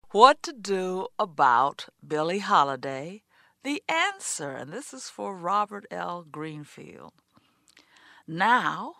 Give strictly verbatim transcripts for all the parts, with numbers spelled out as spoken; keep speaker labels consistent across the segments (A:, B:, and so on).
A: What to do about Billie Holiday? The answer, and this is for Robert L. Greenfield. Now,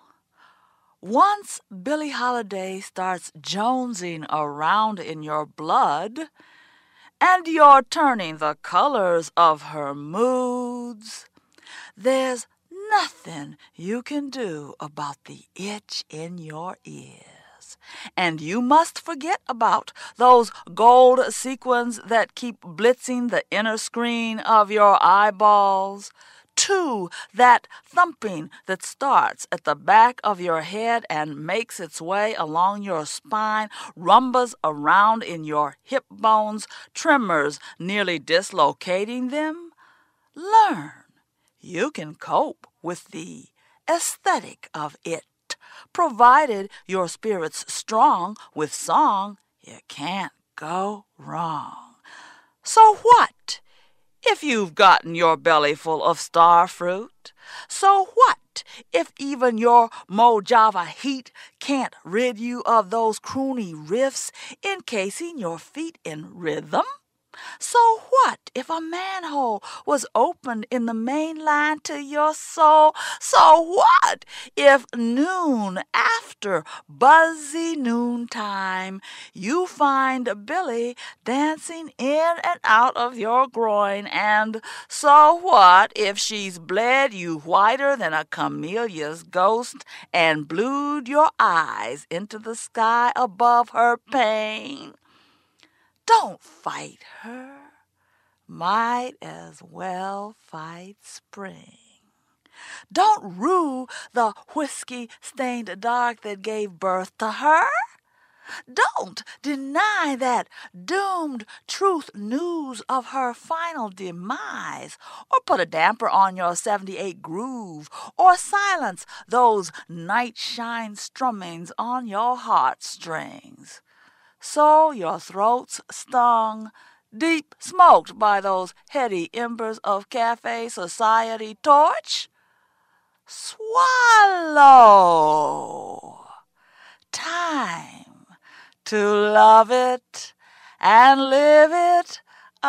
A: once Billie Holiday starts jonesing around in your blood, and you're turning the colors of her moods, there's nothing you can do about the itch in your ears. And you must forget about those gold sequins that keep blitzing the inner screen of your eyeballs. To that thumping that starts at the back of your head and makes its way along your spine, rumbles around in your hip bones, tremors nearly dislocating them. Learn you can cope with the aesthetic of it. Provided your spirit's strong with song, you can't go wrong. So what if you've gotten your belly full of star fruit? So what if even your Mojave heat can't rid you of those croony riffs encasing your feet in rhythm? So what if a manhole was opened in the main line to your soul? So what if noon after buzzy noontime you find Billie dancing in and out of your groin? And so what if she's bled you whiter than a camellia's ghost and blued your eyes into the sky above her pain? Don't fight her. Might as well fight spring. Don't rue the whiskey-stained dark that gave birth to her. Don't deny that doomed truth news of her final demise, or put a damper on your seventy-eight groove, or silence those night-shine strummings on your heartstrings. So your throat's stung, deep smoked by those heady embers of cafe society torch? Swallow. Time to love it and live it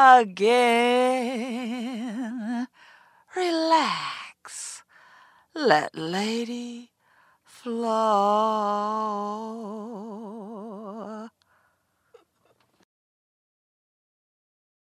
A: again. Relax. Let Lady flow.